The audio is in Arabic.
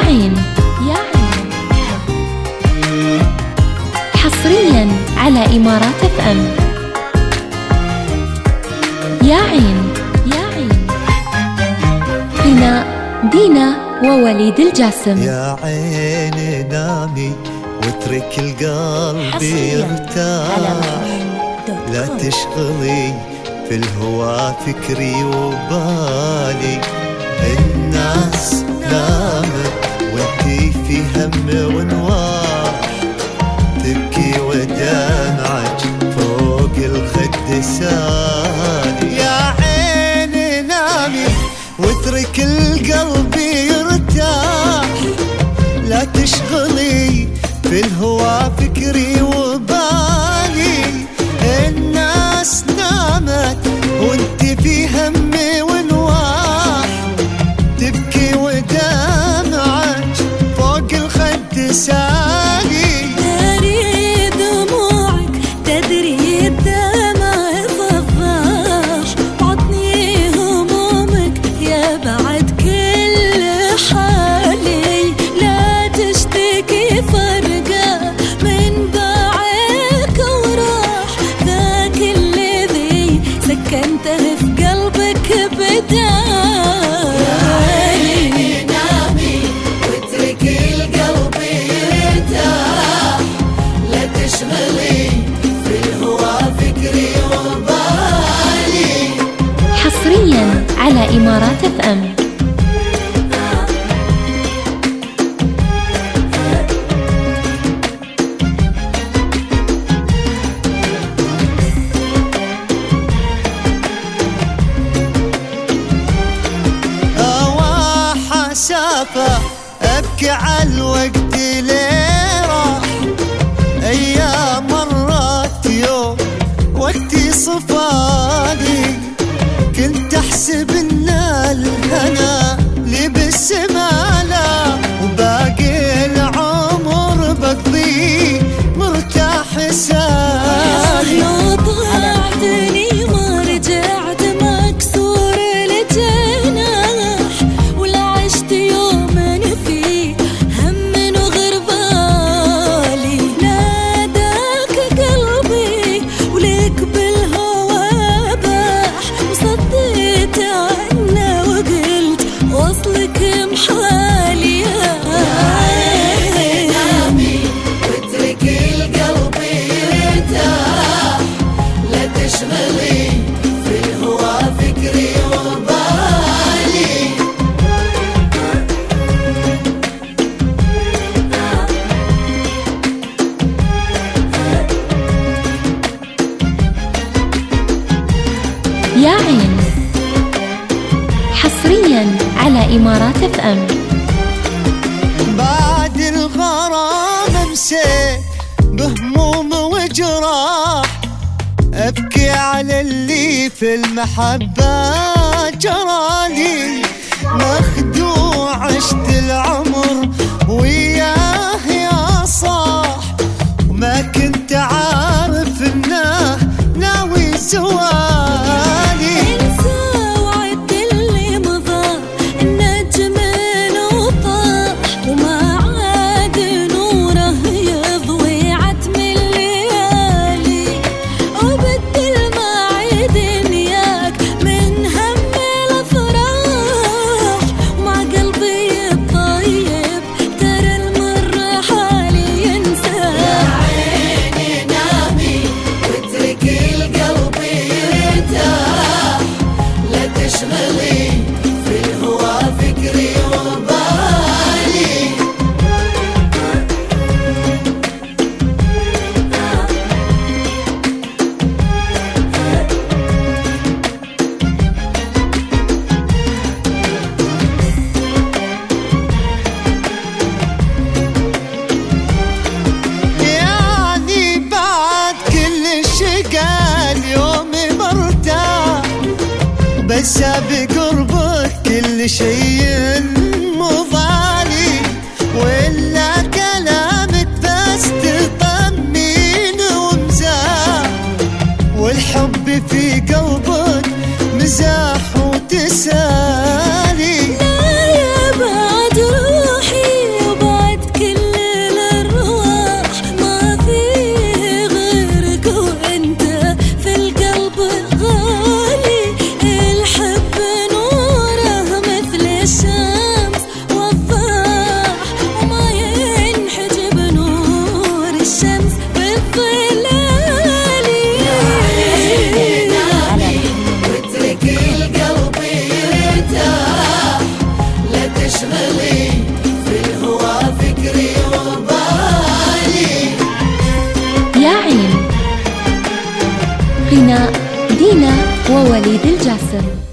عين يا عين حصريا على إمارات اف ام. يا عين يا عين غناء دينا ووليد الجاسم. يا عيني نامي واترك القلب يرتاح، لا تشغلي في الهوى فكري وبالي. الناس نامت وانتي في هم ونواح، تبكي ودمعك فوق الخد سالي. يا عيني نامي واترك القلب يرتاح، لا تشغلي في الهوى فكري وبالي. الناس نامت وانت في هم ونواح، تبكي ودمعك فوق الخد سالي. تدري دموعك تدري الدمع فضاش، عطني همومك يا بعد كل حالي. لا تشتكي فرقة من باعك وراح، ذاك الذي سكنته في قلبك بدال. حصريا على إمارات اف ام. حسافة أبكي على الوقت اللي راح، أيام مرات يوم وقتي صفاني. كنت أحسب إن الهنا لي بالسمالة، وباقي العمر بقضي مرتاح سالي. لو طلعتني ما رجعت مكسور الجناح، ولا عشت يوما في هم وغربالي. ناداك قلبي ولك بالهوى باح، وصديت عنه وقلت وصلك محالي. نامي واترك القلب يرتاح، لا تشغلي في الهوى فكري وبالي. يا عين حصريا على إمارات اف ام. بعد الغرام امسيت بهموم وجراح، ابكي على اللي في المحبة جرالي. مخدوع عشت العمر وياه يا صاح، وما كنت عارف انه ناوي زوالي. انسى وعد اللي مضى، النجم لو طاح وما عاد نوره يضوي عتم الليالي. وبدل ما عيد نياك من هم الافراح، ومع قلبي الطيب ترى المر حالي ينسى. يا عيني نامي واترك القلب يرتاح، لا تشغلي في الهوى فكري وبالي. يعني بعد كل شقال يومي مرتاح، بس بقربك كل شيء مضالي. ولا كلامك بس تطمين ومزاح، والحب في قلبك مزاح وتسالي. لا يا بعد روحي تشغلي في الهوى فكري وبالي. يا عين. غناء دينا ووليد الجاسم.